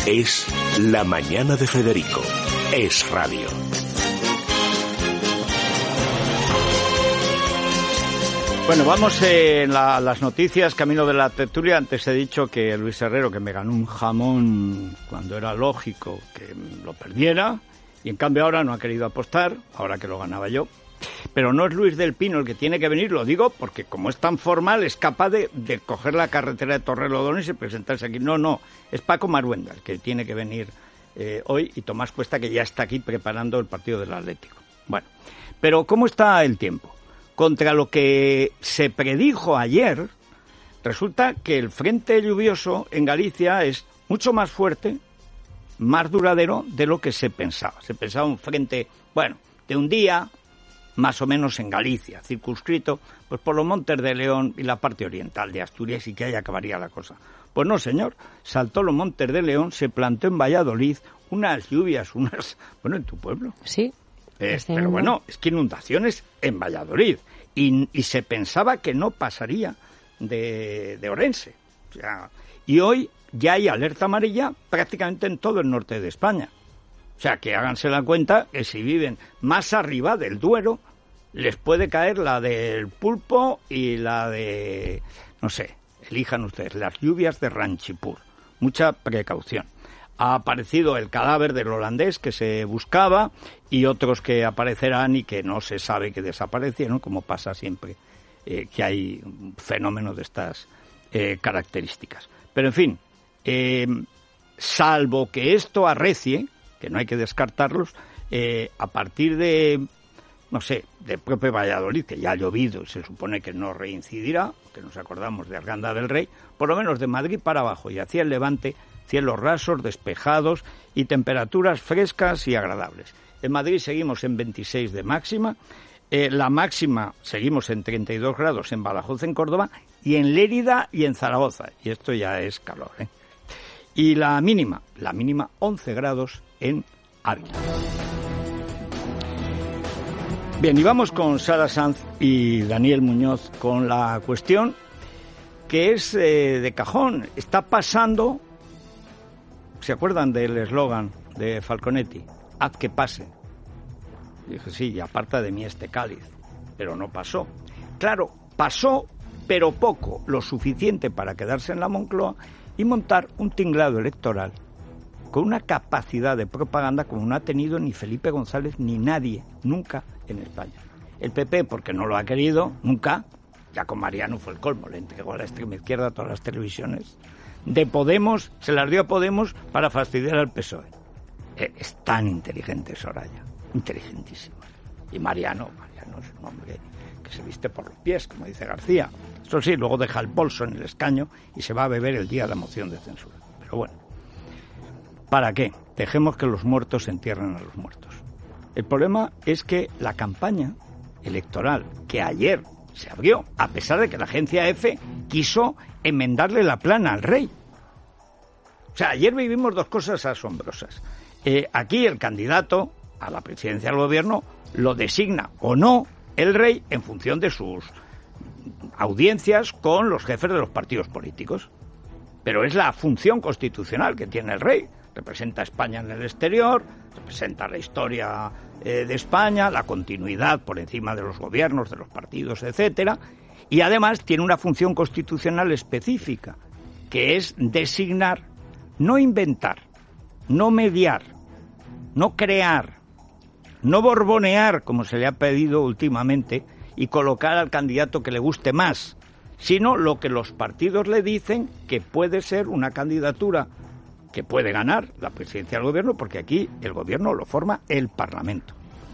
Es La Mañana de Federico. Es radio. Bueno, vamos en las noticias, camino de la tertulia. Antes he dicho que Luis Herrero, que me ganó un jamón cuando era lógico que lo perdiera, y en cambio ahora no ha querido apostar, ahora que lo ganaba yo. Pero no es Luis del Pino el que tiene que venir, lo digo porque como es tan formal es capaz de coger la carretera de Torrelodones y presentarse aquí. No, es Paco Maruenda el que tiene que venir hoy, y Tomás Cuesta, que ya está aquí preparando el partido del Atlético. Bueno, pero ¿cómo está el tiempo? Contra lo que se predijo ayer, resulta que el frente lluvioso en Galicia es mucho más fuerte, más duradero de lo que se pensaba. Se pensaba un frente, de un día, más o menos en Galicia, circunscrito pues por los Montes de León y la parte oriental de Asturias, y que ahí acabaría la cosa. Pues no, señor, saltó los Montes de León, se plantó en Valladolid unas lluvias, en tu pueblo. Sí. Pero bueno, es que inundaciones en Valladolid, y se pensaba que no pasaría de Orense. O sea, y hoy ya hay alerta amarilla prácticamente en todo el norte de España. O sea, que háganse la cuenta que si viven más arriba del Duero, les puede caer la del Pulpo y la de, no sé, elijan ustedes, las lluvias de Ranchipur. Mucha precaución. Ha aparecido el cadáver del holandés que se buscaba, y otros que aparecerán y que no se sabe que desaparecieron, como pasa siempre que hay un fenómeno de estas características. Pero en fin, salvo que esto arrecie, que no hay que descartarlos, a partir de, de propio Valladolid, que ya ha llovido, se supone que no reincidirá, que nos acordamos de Arganda del Rey, por lo menos de Madrid para abajo y hacia el Levante, cielos rasos, despejados y temperaturas frescas y agradables. En Madrid seguimos en 26 de máxima, la máxima seguimos en 32 grados en Badajoz, en Córdoba, y en Lérida y en Zaragoza, y esto ya es calor, Y la mínima 11 grados en Ávila. Bien, y vamos con Sara Sanz y Daniel Muñoz con la cuestión que es de cajón. Está pasando, ¿se acuerdan del eslogan de Falconetti? Haz que pase. Y dije, sí, y aparta de mí este cáliz. Pero no pasó. Claro, pasó, pero poco, lo suficiente para quedarse en la Moncloa y montar un tinglado electoral con una capacidad de propaganda como no ha tenido ni Felipe González ni nadie, nunca en España. El PP, porque no lo ha querido, nunca, ya con Mariano fue el colmo, le entregó a la extrema izquierda todas las televisiones. De Podemos, se las dio a Podemos para fastidiar al PSOE. Es tan inteligente Soraya, inteligentísima. Y Mariano es un hombre que se viste por los pies, como dice García. Eso sí, luego deja el bolso en el escaño y se va a beber el día de la moción de censura. Pero bueno, ¿para qué? Dejemos que los muertos entierren a los muertos. El problema es que la campaña electoral que ayer se abrió, a pesar de que la agencia EFE quiso enmendarle la plana al rey. O sea, ayer vivimos dos cosas asombrosas. Aquí el candidato a la presidencia del gobierno lo designa o no el rey en función de sus audiencias con los jefes de los partidos políticos. Pero es la función constitucional que tiene el rey. Representa a España en el exterior, representa la historia de España, la continuidad por encima de los gobiernos, de los partidos, etcétera, y además tiene una función constitucional específica, que es designar, no inventar, no mediar, no crear, no borbonear, como se le ha pedido últimamente, y colocar al candidato que le guste más, sino lo que los partidos le dicen que puede ser una candidatura que puede ganar la presidencia del gobierno, porque aquí el gobierno lo forma el Parlamento.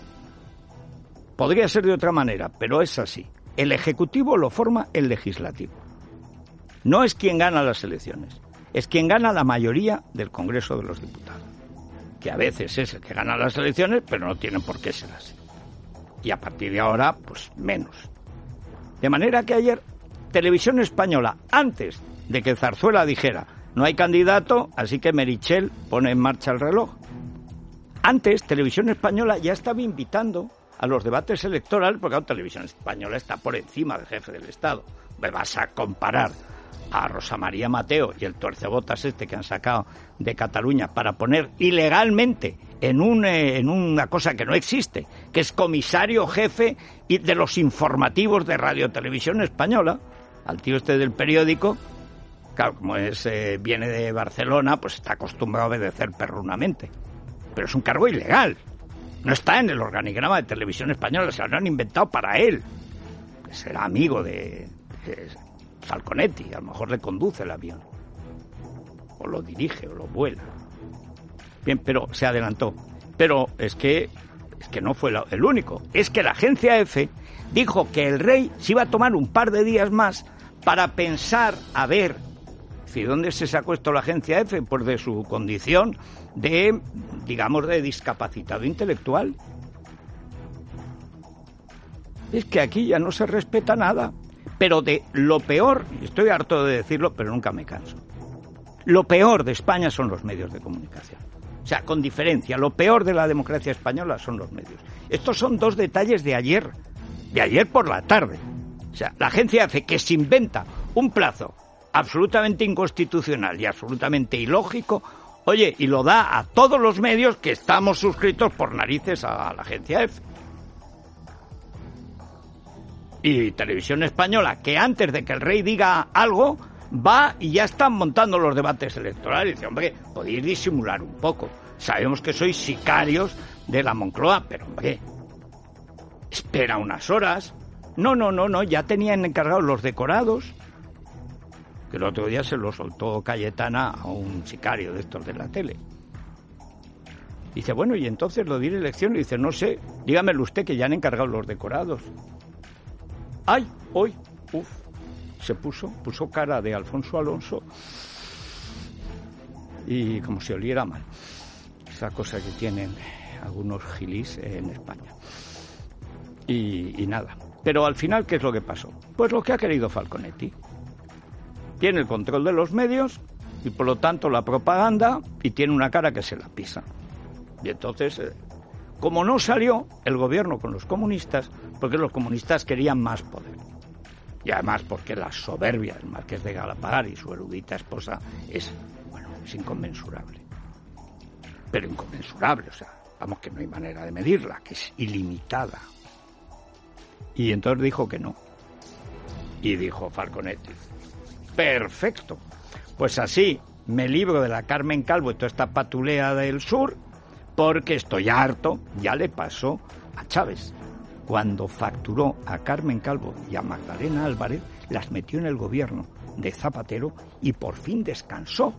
Podría ser de otra manera, pero es así. El Ejecutivo lo forma el Legislativo. No es quien gana las elecciones, es quien gana la mayoría del Congreso de los Diputados, que a veces es el que gana las elecciones, pero no tienen por qué ser así. Y a partir de ahora, pues menos. De manera que ayer, Televisión Española, antes de que Zarzuela dijera no hay candidato, así que Meritxell pone en marcha el reloj. Antes, Televisión Española ya estaba invitando a los debates electorales, porque la Televisión Española está por encima del jefe del Estado. Me vas a comparar a Rosa María Mateo y el tuercebotas que han sacado de Cataluña para poner ilegalmente en una cosa que no existe, que es comisario jefe de los informativos de Radio Televisión Española, al tío del periódico. Claro, como viene de Barcelona, pues está acostumbrado a obedecer perrunamente. Pero es un cargo ilegal. No está en el organigrama de Televisión Española, se lo han inventado para él. Será amigo de Falconetti, a lo mejor le conduce el avión. O lo dirige, o lo vuela. Bien, pero se adelantó. Pero es que no fue el único. Es que la agencia EFE dijo que el rey se iba a tomar un par de días más para pensar, a ver, ¿y dónde se sacó esto la agencia EFE? Pues de su condición de, digamos, de discapacitado intelectual. Es que aquí ya no se respeta nada. Pero de lo peor, estoy harto de decirlo, pero nunca me canso, lo peor de España son los medios de comunicación. O sea, con diferencia, lo peor de la democracia española son los medios. Estos son dos detalles de ayer por la tarde. O sea, la agencia EFE, que se inventa un plazo absolutamente inconstitucional y absolutamente ilógico, oye, y lo da a todos los medios que estamos suscritos por narices a la agencia EFE. Y Televisión Española, que antes de que el rey diga algo, va y ya están montando los debates electorales. Y dice, hombre, podéis disimular un poco. Sabemos que sois sicarios de la Moncloa, pero hombre, espera unas horas. No, ya tenían encargados los decorados, que el otro día se lo soltó Cayetana a un sicario de estos de la tele. Dice, bueno, y entonces lo diré elección. Y dice, no sé, dígamelo usted, que ya han encargado los decorados. ¡Ay! ¡Hoy! ¡Uf! Se puso cara de Alfonso Alonso y como si oliera mal. Esa cosa que tienen algunos gilis en España. Y nada. Pero al final, ¿qué es lo que pasó? Pues lo que ha querido Falconetti. Tiene el control de los medios y por lo tanto la propaganda, y tiene una cara que se la pisa. Y entonces, como no salió el gobierno con los comunistas, porque los comunistas querían más poder. Y además porque la soberbia del marqués de Galapagar y su erudita esposa es inconmensurable. Pero inconmensurable, o sea, vamos, que no hay manera de medirla, que es ilimitada. Y entonces dijo que no. Y dijo Falconetti, perfecto, pues así me libro de la Carmen Calvo y toda esta patulea del sur, porque estoy harto. Ya le pasó a Chávez. Cuando facturó a Carmen Calvo y a Magdalena Álvarez, las metió en el gobierno de Zapatero y por fin descansó.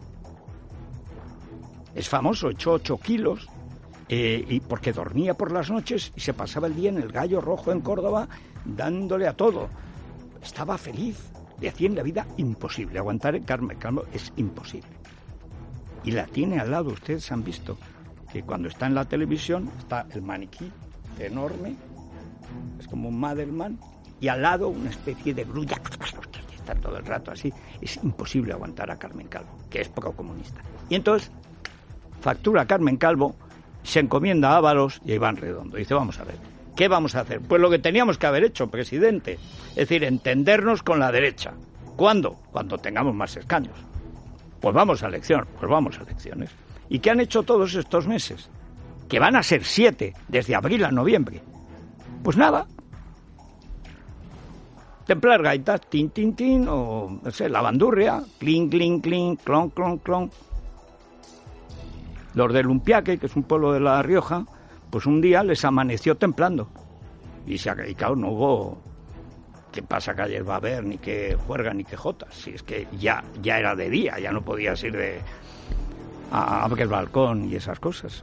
Es famoso, echó 8 kilos y porque dormía por las noches y se pasaba el día en el Gallo Rojo en Córdoba dándole a todo. Estaba feliz, le hacían la vida imposible. Aguantar Carmen Calvo es imposible. Y la tiene al lado, ustedes han visto que cuando está en la televisión está el maniquí enorme, es como un Madelman, y al lado una especie de grulla, está todo el rato así. Es imposible aguantar a Carmen Calvo, que es procomunista. Y entonces factura a Carmen Calvo, se encomienda a Ábalos y a Iván Redondo. Dice, vamos a ver, ¿qué vamos a hacer? Pues lo que teníamos que haber hecho, presidente, es decir, entendernos con la derecha. ¿Cuándo? Cuando tengamos más escaños. Pues vamos a elecciones. ¿Y qué han hecho todos estos meses? Que van a ser 7, desde abril a noviembre. Pues nada. Templar gaitas, tin, tin, tin, o no sé, la bandurria, clink, clink, clink, clon, clon, clon. Los de Lumpiaque, que es un pueblo de La Rioja, pues un día les amaneció templando. Y claro, no hubo qué pasa que ayer va a haber, ni qué juerga, ni qué jotas. Si es que ya era de día, ya no podías ir a abrir el balcón y esas cosas.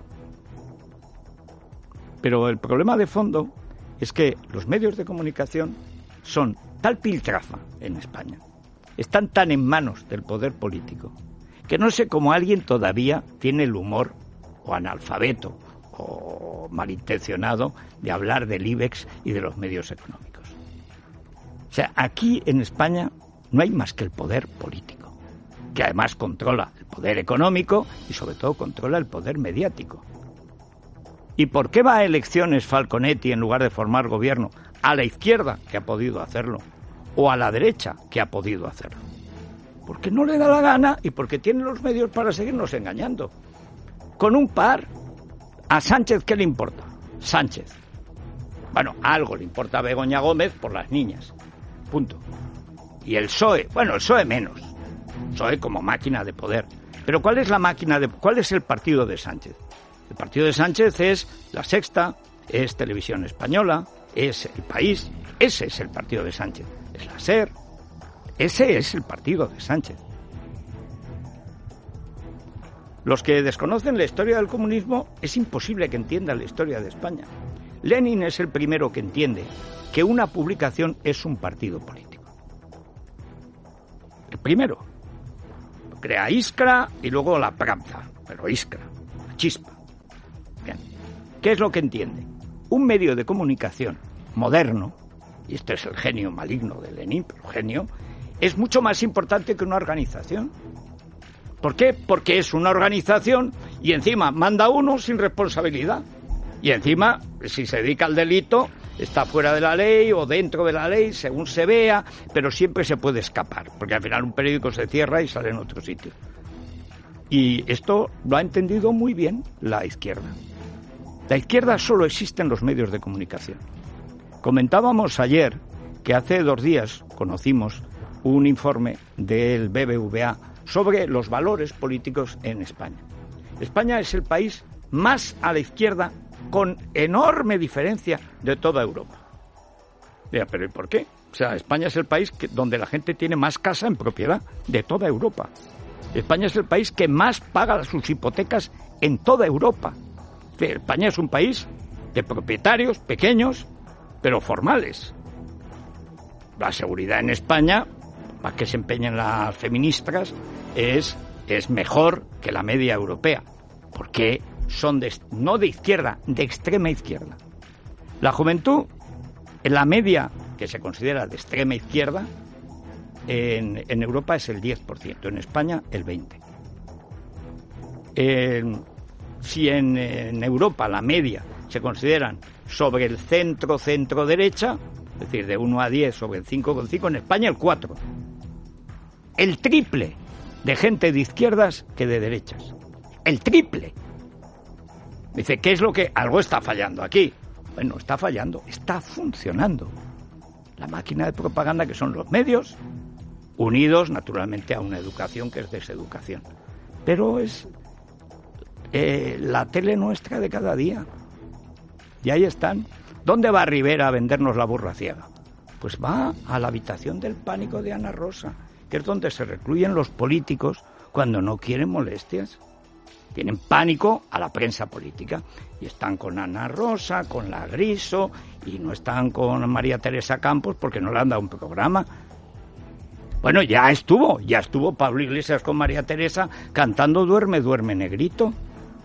Pero el problema de fondo es que los medios de comunicación son tal piltrafa en España, están tan en manos del poder político, que no sé cómo alguien todavía tiene el humor, o analfabeto, o malintencionado, de hablar del IBEX y de los medios económicos. O sea, aquí en España no hay más que el poder político, que además controla el poder económico y sobre todo controla el poder mediático. ¿Y por qué va a elecciones Falconetti en lugar de formar gobierno? A la izquierda, que ha podido hacerlo, o a la derecha, que ha podido hacerlo. porque no le da la gana y porque tiene los medios para seguirnos engañando. Con un par, ¿a Sánchez qué le importa? Sánchez. Bueno, algo le importa a Begoña Gómez por las niñas. Punto. Y el PSOE, bueno, el PSOE menos. PSOE como máquina de poder. Pero ¿cuál es cuál es el partido de Sánchez? El partido de Sánchez es La Sexta, es Televisión Española, es El País. Ese es el partido de Sánchez. Es la SER. Ese es el partido de Sánchez. Los que desconocen la historia del comunismo, es imposible que entiendan la historia de España. Lenin es el primero que entiende que una publicación es un partido político. El primero. Crea Iskra y luego la Pravda, pero Iskra, la chispa. Bien. ¿Qué es lo que entiende? Un medio de comunicación moderno, y este es el genio maligno de Lenin, pero genio, es mucho más importante que una organización. ¿Por qué? Porque es una organización y encima manda uno sin responsabilidad. Y encima, si se dedica al delito, está fuera de la ley o dentro de la ley, según se vea, pero siempre se puede escapar, porque al final un periódico se cierra y sale en otro sitio. Y esto lo ha entendido muy bien la izquierda. La izquierda solo existe en los medios de comunicación. Comentábamos ayer que hace 2 días conocimos un informe del BBVA sobre los valores políticos en España. España es el país más a la izquierda con enorme diferencia de toda Europa. Mira, pero ¿y por qué? O sea, España es el país donde la gente tiene más casa en propiedad de toda Europa. España es el país que más paga sus hipotecas en toda Europa. España es un país de propietarios pequeños, pero formales. La seguridad en España, más que se empeñen las feministas, es mejor que la media europea, porque son no de izquierda, de extrema izquierda. La juventud, en la media que se considera de extrema izquierda, en Europa es el 10%, en España el 20%. Si en Europa la media se consideran sobre el centro-derecha, es decir, de 1 a 10 sobre el 5,5, en España el 4%. El triple de gente de izquierdas que de derechas. El triple. Dice, ¿qué es lo que...? Algo está fallando aquí. Bueno, está fallando, está funcionando. La máquina de propaganda que son los medios, unidos naturalmente a una educación que es deseducación. Pero es la tele nuestra de cada día. Y ahí están. ¿Dónde va Rivera a vendernos la burra ciega? Pues va a la habitación del pánico de Ana Rosa, que es donde se recluyen los políticos cuando no quieren molestias. Tienen pánico a la prensa política y están con Ana Rosa, con la Griso y no están con María Teresa Campos porque no le han dado un programa. Bueno, ya estuvo Pablo Iglesias con María Teresa cantando Duerme, duerme, negrito.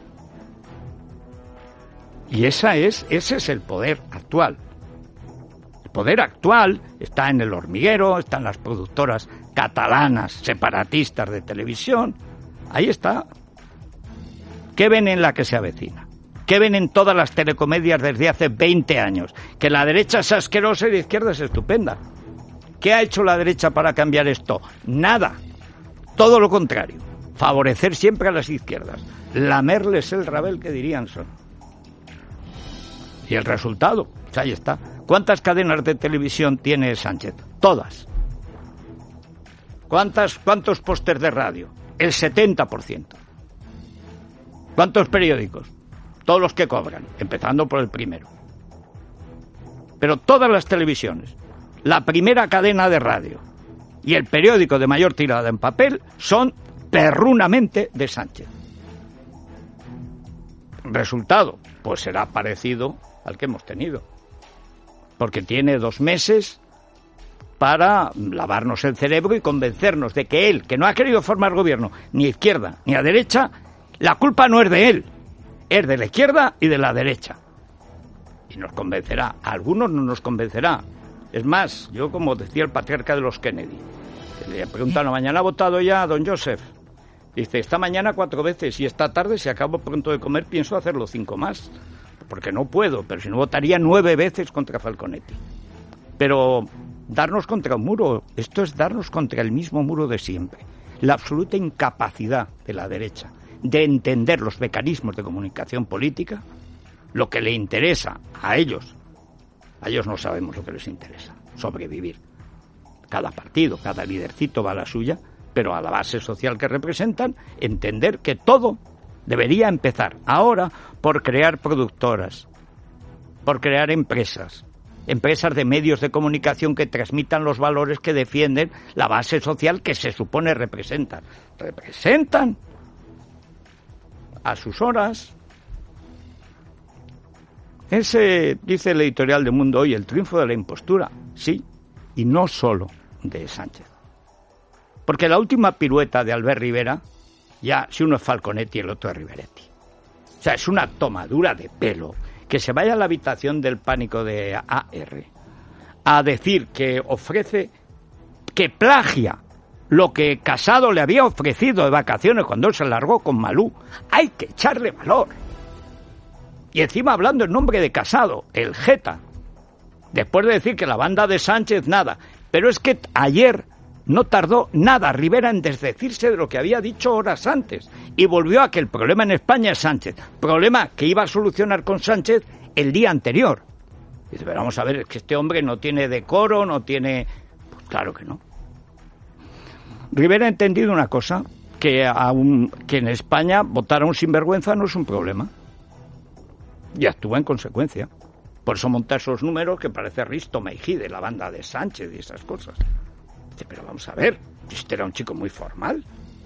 Y ese es el poder actual. El poder actual está en El Hormiguero, están las productoras catalanas separatistas de televisión. Ahí está. ¿Qué ven en La que se avecina? ¿Qué ven en todas las telecomedias desde hace 20 años? Que la derecha es asquerosa y la izquierda es estupenda. ¿Qué ha hecho la derecha para cambiar esto? Nada. Todo lo contrario. Favorecer siempre a las izquierdas. Lamerles el rabel, que dirían son. Y el resultado, pues ahí está. ¿Cuántas cadenas de televisión tiene Sánchez? Todas. ¿Cuántos pósters de radio? El 70%. ¿Cuántos periódicos? Todos los que cobran, empezando por el primero. Pero todas las televisiones, la primera cadena de radio y el periódico de mayor tirada en papel son perrunamente de Sánchez. Resultado, pues será parecido al que hemos tenido. Porque tiene 2 meses para lavarnos el cerebro y convencernos de que él, que no ha querido formar gobierno ni a izquierda ni a derecha, la culpa no es de él, es de la izquierda y de la derecha. Y nos convencerá, a algunos no nos convencerá. Es más, yo como decía el patriarca de los Kennedy, que le preguntaron, ¿mañana ha votado ya don Joseph? Dice, esta mañana 4 veces y esta tarde, si acabo pronto de comer, pienso hacerlo 5 más. Porque no puedo, pero si no votaría 9 veces contra Falconetti. Pero darnos contra un muro. Esto es darnos contra el mismo muro de siempre. La absoluta incapacidad de la derecha de entender los mecanismos de comunicación política, lo que le interesa a ellos no sabemos lo que les interesa, sobrevivir. Cada partido, cada lidercito va a la suya, pero a la base social que representan, entender que todo debería empezar ahora por crear productoras, por crear empresas de medios de comunicación que transmitan los valores que defienden la base social que se supone representan. Representan a sus horas. Ese, dice el editorial de Mundo Hoy, el triunfo de la impostura, sí, y no solo de Sánchez. Porque la última pirueta de Albert Rivera, ya si uno es Falconetti y el otro es Riveretti. O sea, es una tomadura de pelo que se vaya a la habitación del pánico de AR a decir que ofrece, que plagia lo que Casado le había ofrecido de vacaciones cuando él se largó con Malú. Hay que echarle valor. Y encima hablando en nombre de Casado, el jeta, después de decir que la banda de Sánchez nada. Pero es que ayer no tardó nada Rivera en desdecirse de lo que había dicho horas antes y volvió a que el problema en España es Sánchez, problema que iba a solucionar con Sánchez el día anterior. Dice, pero vamos a ver, es que este hombre no tiene decoro, no tiene... Pues claro que no. Rivera ha entendido una cosa, que en España votar a un sinvergüenza no es un problema. Y actúa en consecuencia. Por eso monta esos números que parece Risto Mejide, la banda de Sánchez y esas cosas. Dice, pero vamos a ver, este era un chico muy formal.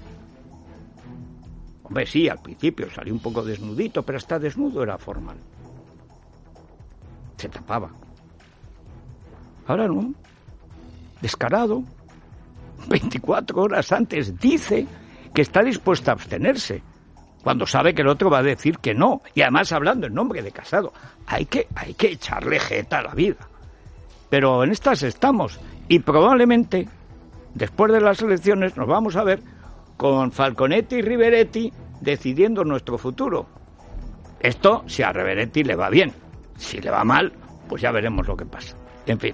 Hombre, sí, al principio salió un poco desnudito, pero hasta desnudo era formal. Se tapaba. Ahora no. Descarado. 24 horas antes dice que está dispuesto a abstenerse, cuando sabe que el otro va a decir que no, y además hablando en nombre de Casado. Hay que echarle jeta a la vida. Pero en estas estamos, y probablemente después de las elecciones nos vamos a ver con Falconetti y Riveretti decidiendo nuestro futuro. Esto si a Riveretti le va bien. Si le va mal, pues ya veremos lo que pasa. En fin.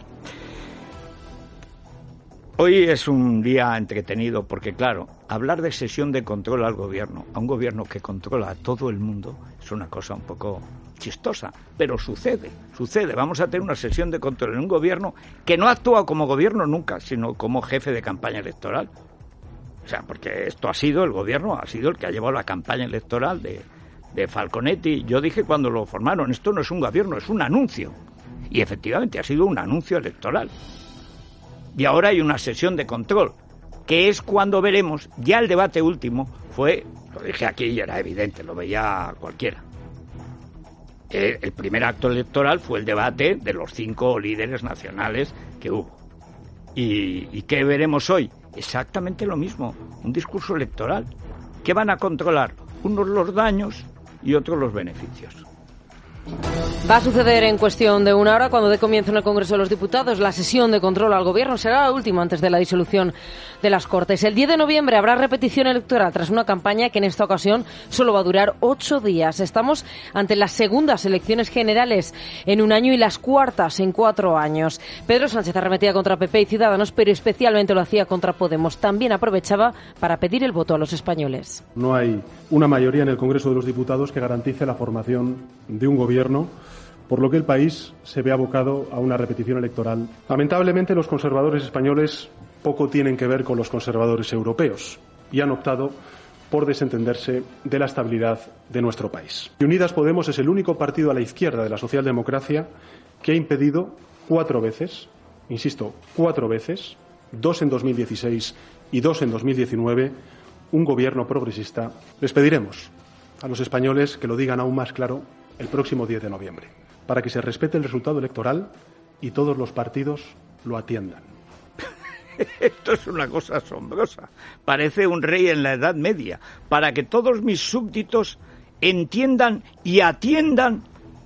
Hoy es un día entretenido porque, claro, hablar de sesión de control al gobierno, a un gobierno que controla a todo el mundo, es una cosa un poco chistosa, pero sucede. Vamos a tener una sesión de control en un gobierno que no actúa como gobierno nunca, sino como jefe de campaña electoral. O sea, porque esto el gobierno ha sido el que ha llevado la campaña electoral de Falconetti. Yo dije cuando lo formaron, esto no es un gobierno, es un anuncio. Y efectivamente ha sido un anuncio electoral. Y ahora hay una sesión de control, que es cuando veremos, ya el debate último fue, lo dije aquí y era evidente, lo veía cualquiera. El primer acto electoral fue el debate de los 5 líderes nacionales que hubo. ¿Y qué veremos hoy? Exactamente lo mismo, un discurso electoral. ¿Qué van a controlar? Unos los daños y otros los beneficios. Va a suceder en cuestión de una hora, cuando dé comienzo en el Congreso de los Diputados la sesión de control al Gobierno. Será la última antes de la disolución de las Cortes. El 10 de noviembre habrá repetición electoral tras una campaña que en esta ocasión solo va a durar 8 días. Estamos ante las segundas elecciones generales en un año y las cuartas en 4 años. Pedro Sánchez arremetía contra PP y Ciudadanos, pero especialmente lo hacía contra Podemos. También aprovechaba para pedir el voto a los españoles. No hay una mayoría en el Congreso de los Diputados que garantice la formación de un gobierno, por lo que el país se ve abocado a una repetición electoral. Lamentablemente, los conservadores españoles poco tienen que ver con los conservadores europeos y han optado por desentenderse de la estabilidad de nuestro país. Y Unidas Podemos es el único partido a la izquierda de la socialdemocracia que ha impedido 4 veces, insisto, 4 veces, 2 en 2016 y 2 en 2019, un gobierno progresista. Les pediremos a los españoles que lo digan aún más claro el próximo 10 de noviembre, para que se respete el resultado electoral y todos los partidos lo atiendan. Esto es una cosa asombrosa. Parece un rey en la Edad Media. Para que todos mis súbditos entiendan y atiendan.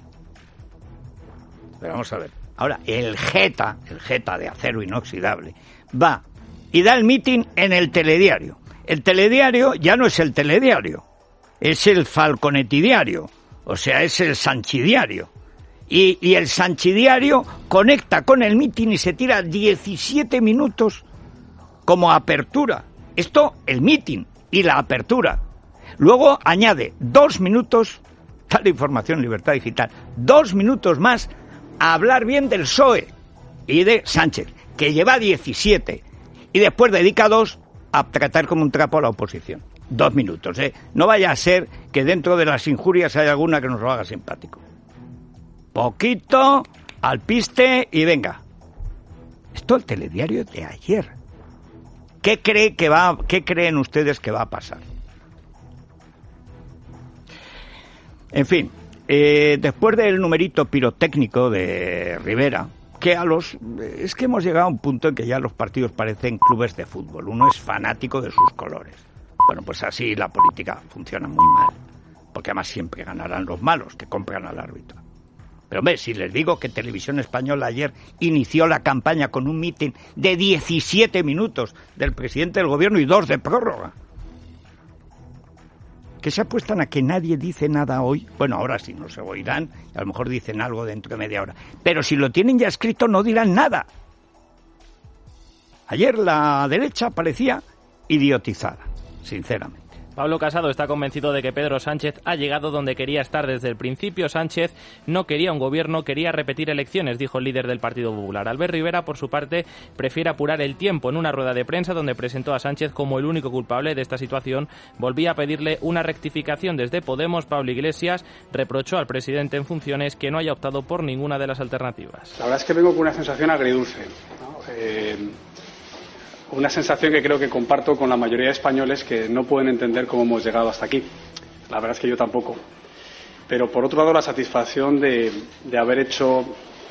Pero vamos a ver. Ahora, el jeta de acero inoxidable, va y da el mitin en el telediario. El telediario ya no es el telediario, es el falconetidiario. O sea, es el sanchidiario. Y el Sanchidiario conecta con el mitin y se tira 17 minutos como apertura. Esto, el mitin y la apertura. Luego añade 2 minutos, tal información, Libertad Digital, 2 minutos más a hablar bien del PSOE y de Sánchez, que lleva 17. Y después dedica 2 a tratar como un trapo a la oposición. 2 minutos, ¿eh? No vaya a ser que dentro de las injurias haya alguna que nos lo haga simpático. Poquito, al piste y venga. Esto el telediario de ayer. ¿Qué creen ustedes que va a pasar? En fin, después del numerito pirotécnico de Rivera, es que hemos llegado a un punto en que ya los partidos parecen clubes de fútbol. Uno es fanático de sus colores. Bueno, pues así la política funciona muy mal, porque además siempre ganarán los malos que compran al árbitro. Pero hombre, si les digo que Televisión Española ayer inició la campaña con un mitin de 17 minutos del presidente del gobierno y 2 de prórroga, que se apuestan a que nadie dice nada hoy. Bueno, ahora sí no se oirán, a lo mejor dicen algo dentro de media hora, pero si lo tienen ya escrito no dirán nada. Ayer la derecha parecía idiotizada, sinceramente. Pablo Casado está convencido de que Pedro Sánchez ha llegado donde quería estar desde el principio. Sánchez no quería un gobierno, quería repetir elecciones, dijo el líder del Partido Popular. Albert Rivera, por su parte, prefiere apurar el tiempo. En una rueda de prensa donde presentó a Sánchez como el único culpable de esta situación, volvía a pedirle una rectificación desde Podemos. Pablo Iglesias reprochó al presidente en funciones que no haya optado por ninguna de las alternativas. La verdad es que vengo con una sensación agridulce, ¿no? Una sensación que creo que comparto con la mayoría de españoles que no pueden entender cómo hemos llegado hasta aquí. La verdad es que yo tampoco. Pero por otro lado, la satisfacción de haber hecho,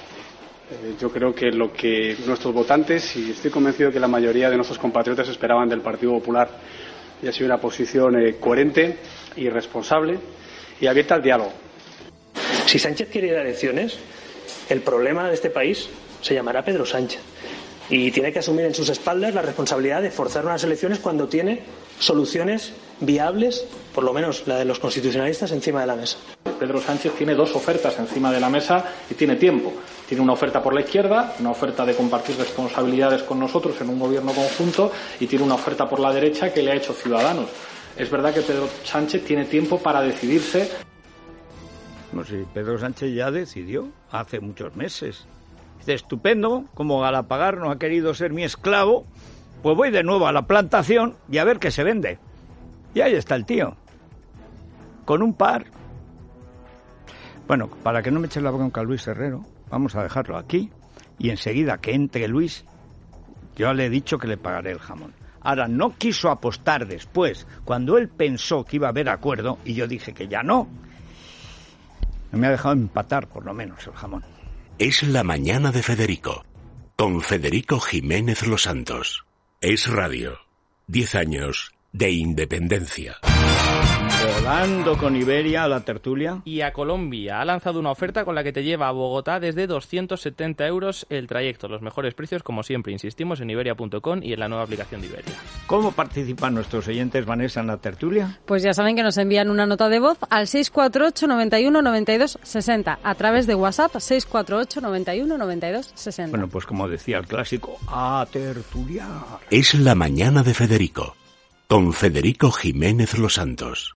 yo creo que lo que nuestros votantes, y estoy convencido que la mayoría de nuestros compatriotas esperaban del Partido Popular, y ha sido una posición coherente y responsable y abierta al diálogo. Si Sánchez quiere ir a elecciones, el problema de este país se llamará Pedro Sánchez. Y tiene que asumir en sus espaldas la responsabilidad de forzar unas elecciones cuando tiene soluciones viables, por lo menos la de los constitucionalistas, encima de la mesa. Pedro Sánchez tiene 2 ofertas encima de la mesa y tiene tiempo. Tiene una oferta por la izquierda, una oferta de compartir responsabilidades con nosotros en un gobierno conjunto, y tiene una oferta por la derecha que le ha hecho Ciudadanos. Es verdad que Pedro Sánchez tiene tiempo para decidirse. No sé, Pedro Sánchez ya decidió hace muchos meses. Dice, estupendo, como Galapagar no ha querido ser mi esclavo, pues voy de nuevo a la plantación y a ver qué se vende. Y ahí está el tío, con un par. Bueno, para que no me eche la bronca Luis Herrero, vamos a dejarlo aquí, y enseguida que entre Luis, yo le he dicho que le pagaré el jamón. Ahora, no quiso apostar después, cuando él pensó que iba a haber acuerdo, y yo dije que ya no. No me ha dejado empatar, por lo menos, el jamón. Es la mañana de Federico, con Federico Jiménez Los Santos. Es Radio. 10 años de independencia. Volando con Iberia a la tertulia. Y a Colombia. Ha lanzado una oferta con la que te lleva a Bogotá desde 270 euros el trayecto. Los mejores precios, como siempre, insistimos, en iberia.com y en la nueva aplicación de Iberia. ¿Cómo participan nuestros oyentes, Vanessa, en la tertulia? Pues ya saben que nos envían una nota de voz al 648 91 92 60 a través de WhatsApp 648 91 92 60. Bueno, pues como decía el clásico, a tertuliar. Es la mañana de Federico, con Federico Jiménez Los Santos.